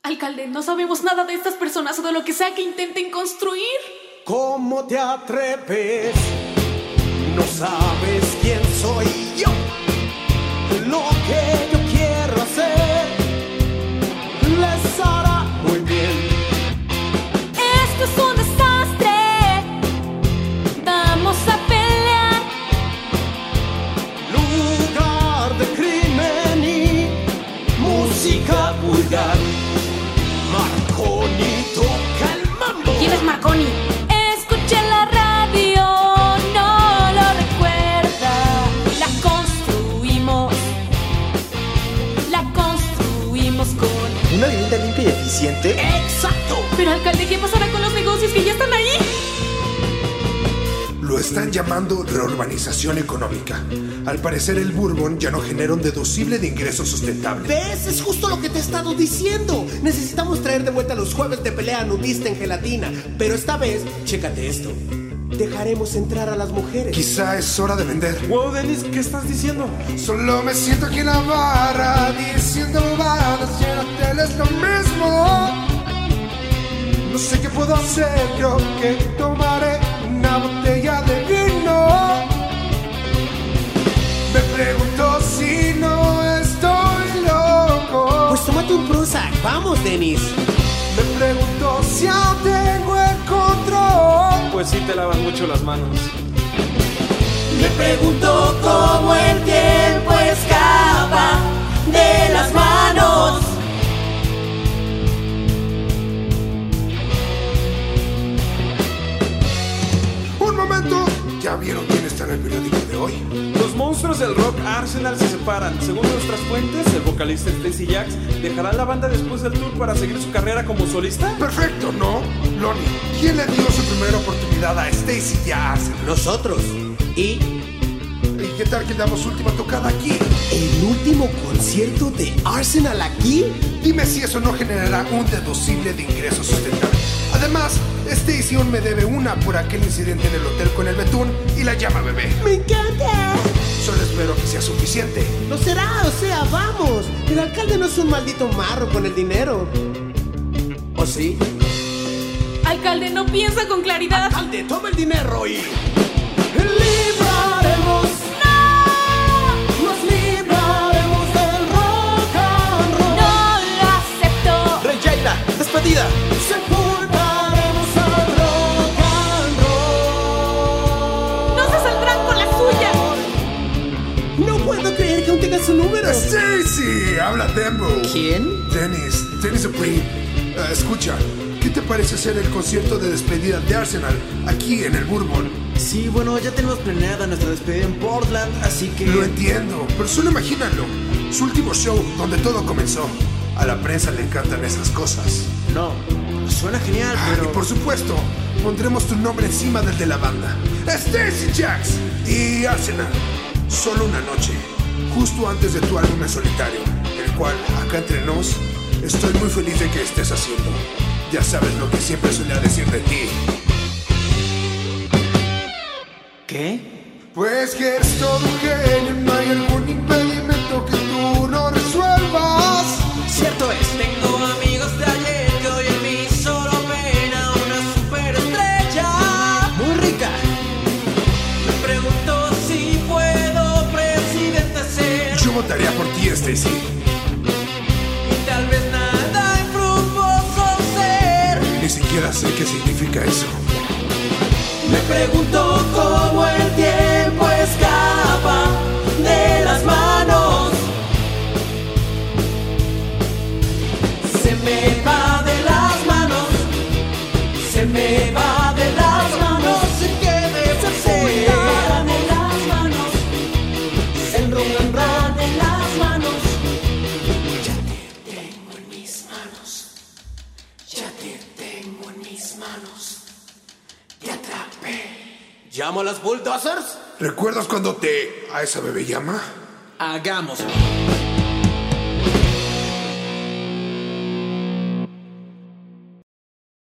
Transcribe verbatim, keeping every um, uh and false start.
Alcalde, no sabemos nada de estas personas o de lo que sea que intenten construir. ¿Cómo te atreves? No sabes quién soy yo. Lo que yo quiero hacer les hará muy bien. Esto es un desastre. Vamos a pelear. Lugar de crimen y música vulgar. Marconi toca el mambo. ¿Quién es Marconi? Escuché la radio, no lo recuerda. La construimos, la construimos con ¿una vivienda limpia y eficiente? ¡Exacto! Pero alcalde, ¿qué pasará con los negocios que ya están ahí? Lo están llamando reurbanización económica. Al parecer el Bourbon ya no genera un deducible de ingresos sustentable. ¿Ves? Es justo lo que te he estado diciendo. Necesitamos traer de vuelta los jueves de pelea nudista en gelatina. Pero esta vez, chécate esto. Dejaremos entrar a las mujeres. Quizá es hora de vender. Wow, Dennis, ¿qué estás diciendo? Solo me siento aquí en la barra diciendo bobadas y en la tele es lo mismo. No sé qué puedo hacer, creo que tomaré una botella de vino. Me pregunto si no estoy loco. Pues tómate un Prozac. Vamos, Dennis. Me pregunto si aún tengo el control. Pues sí te lavas mucho las manos. Me pregunto cómo el tiempo escapa de las manos. Un momento. ¿Ya vieron quién está en el periódico de hoy? Los monstruos del rock Arsenal se separan. Según nuestras fuentes, el vocalista Stacy Jacks dejará la banda después del tour para seguir su carrera como solista. Perfecto, ¿no? Lonnie, ¿quién le dio su primera oportunidad a Stacy y a Arsenal? Nosotros. ¿Y? ¿Y qué tal que damos última tocada aquí? ¿El último concierto de Arsenal aquí? Dime si eso no generará un deducible de ingresos sustentable. Además, Stacy aún me debe una por aquel incidente en el hotel con el betún y la llama bebé. ¡Me encanta! Solo espero que sea suficiente. No será, o sea, vamos. El alcalde no es un maldito marro con el dinero. ¿O sí? Alcalde, no piensa con claridad. Alcalde, toma el dinero y... ¡libraremos! ¡No! ¡Nos libraremos del rock and roll! ¡No lo acepto! ¡Rey Jaila! ¡Despedida! ¡Sepultaremos al rock and roll! ¡No se saldrán con la suya! No puedo creer que aún tenga su número. ¡Stacy! ¡Habla Dembo! ¿Quién? Dennis, Dennis Supreme. Uh, escucha, ¿qué te parece hacer el concierto de despedida de Arsenal aquí en el Bourbon? Sí, bueno, ya tenemos planeada nuestra despedida en Portland, así que... Lo entiendo, pero solo imagínalo. Su último show donde todo comenzó. A la prensa le encantan esas cosas. No, suena genial, Ah, pero... y por supuesto, pondremos tu nombre encima del de la banda. Stacy Jacks y Arsenal. Solo una noche, justo antes de tu álbum en solitario, el cual, acá entre nos, estoy muy feliz de que estés haciendo. Ya sabes lo que siempre solía decir de ti. ¿Qué? Pues que eres todo un genio, no hay algún impedimento que tú no resuelvas. Cierto es. Tengo amigos de ayer que hoy en mí solo pena una superestrella. Muy rica. Me pregunto si puedo presidente ser. Yo votaría por ti, Stacy. Y tal vez nada infructuoso ser. Ni siquiera sé qué significa eso. Me pregunto cómo el tiempo escapa de las manos. Se me va de las manos. Se me va de las manos. ¿Qué debo hacer? Se me va de las manos. El rock and roll de las manos. Ya te tengo en mis manos. Ya te tengo en mis manos. Te atrapé. ¿Llamo a las bulldozers? ¿Recuerdas cuando te... a esa bebé llama? Hagámoslo.